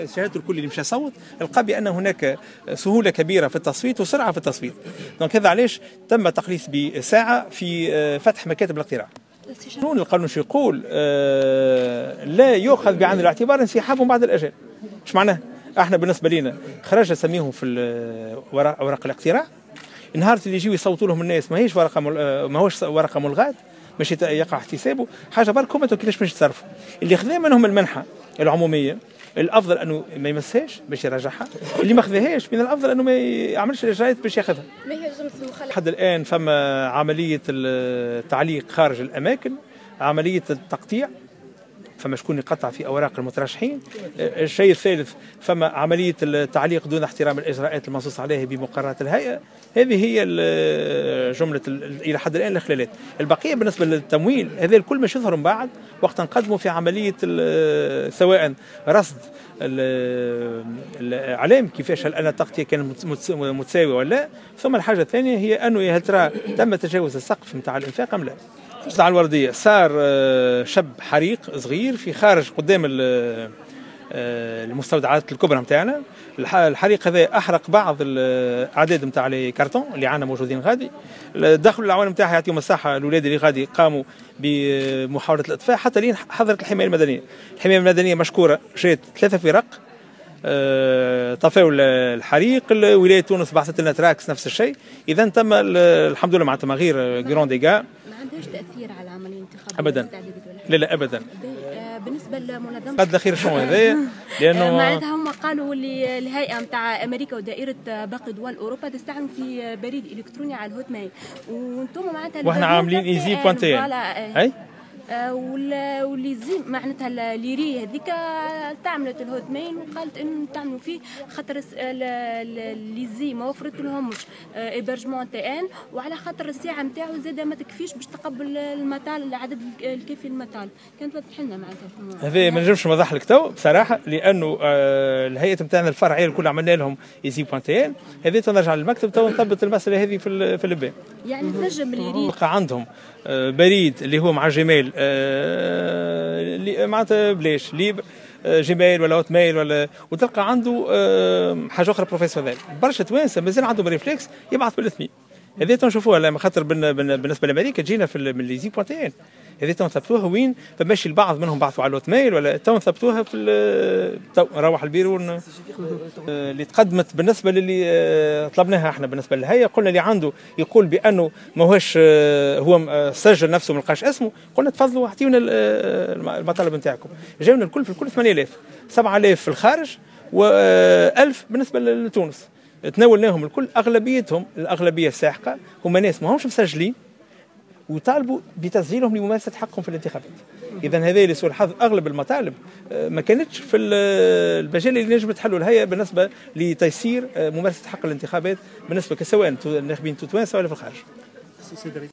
شاهدت الكل اللي مشى يصوت لقى بان هناك سهوله كبيره في التصويت وسرعه في التصويت. دونك هذا علاش تم تقليص بساعه في فتح مكاتب الاقتراع. القانون شو يقول؟ لا يؤخذ بعين الاعتبار انسحابهم بعد الاجل. ايش معناه؟ احنا بالنسبه لنا خرج نسميهم في اوراق الاقتراع. النهار اللي يجيو يصوتوا لهم الناس ماهيش ورقه ملغاه، مش يقع احتسابه حاجه برك هما كيفاش باش يتصرفوا. اللي خذا منهم المنحه العموميه الافضل انه ما يمسهاش باش يرجعها، اللي ما خذاهاش من الافضل انه ما يعملش الاجراءات باش ياخذها. ما هي جمله المخالفه؟ لحد الان فما عمليه التعليق خارج الاماكن، عمليه التقطيع، فما شكون يقطع في اوراق المترشحين. الشيء الثالث فما عمليه التعليق دون احترام الاجراءات المنصوص عليها بمقررات الهيئه. هذه هي جمله الى حد الان الاخلالات. البقيه بالنسبه للتمويل هذا الكل مش يظهر من بعد وقت نقدموا في عمليه سواء رصد الاعلام كيفاش هل انا التغطيه كانت متساويه ولا لا. ثم الحاجه الثانيه هي انه هل ترى تم تجاوز السقف نتاع الانفاق ام لا. نتاع الورديه صار شب حريق صغير في خارج قدام المستودعات الكبرى نتاعنا. الحريق هذا احرق بعض الاعداد نتاع لي كارتون اللي عندنا موجودين غادي. دخلوا العوالم نتاعها يعطيهم الصحه الاولاد اللي غادي قاموا بمحاوله الاطفاء حتى لين حضرت الحمايه المدنيه. الحمايه المدنيه مشكوره جات 3 فرق طفاوا الحريق. ولايه تونس بعثت لنا تراكس نفس الشيء. اذا تم الحمد لله معناتها غير جرون ديغا. ما عندهاش تاثير على العمليه الانتخابيه ابدا. لا ابدا. بالنسبه لمنظمه قد الاخير شنو هذايا؟ لانه معناتها هم قالوا اللي الهيئه نتاع امريكا ودائره باقي دول اوروبا تستعمل في بريد الكتروني على الهوت ميل، وانتم معناتها واحنا عاملين ايزي بوانتين اي واللي زي معناتها الليري هذيك استعملت الهوت ميل وقالت انه تعملوا فيه خاطر اللي زي ما وفرت لهمش ايبرجمون تي ان، وعلى خاطر الساعه نتاعو زاد ما تكفيش باش تقبل المثال العدد الكافي المثال. كانت توضح لنا معناتها هذا ما نجمش نوضح لك تو بصراحه لانه الهيئه نتاعنا الفرعيه الكل عملنا لهم ايزي بوانتين. هذه تنرجع للمكتب تو نثبت المساله هذه في اللبان. يعني تنجم اللي يريد عندهم بريد اللي هو مع جيميل اللي معناتها بلاش لي جيميل ولا هوت ميل ولا، وتلقى عنده حاجه اخرى بروفيسيونيل. برشا توانسه مازال عندهم ريفلكس يبعث بالاثنين. هذه تنشوفوها لما خاطر بالنسبه لامريكا تجينا من لي زي بوانتين. هذه تنثبتوها وين فماشي البعض منهم بعثوا على الهوت ميل ولا تنثبتوها في نروح البيرو اللي تقدمت بالنسبه للي طلبناها احنا بالنسبه للهيئه. قلنا اللي عنده يقول بانه ماهوش هو سجل نفسه ما لقاش اسمه، قلنا تفضلوا اعطيونا المطالب نتاعكم. جاونا الكل في الكل 8000 7000 في الخارج و1000 بالنسبه لتونس. تناولناهم الكل. اغلبيتهم الاغلبيه الساحقه هم ناس ما همش مسجلين وطالبوا بتسجيلهم لممارسه حقهم في الانتخابات. اذا هذا لسوء الحظ اغلب المطالب ما كانتش في المجال اللي نجم تحلوا الهيئه بالنسبه لتيسير ممارسه حق الانتخابات بالنسبه سواء الناخبين التوانسه ولا في الخارج.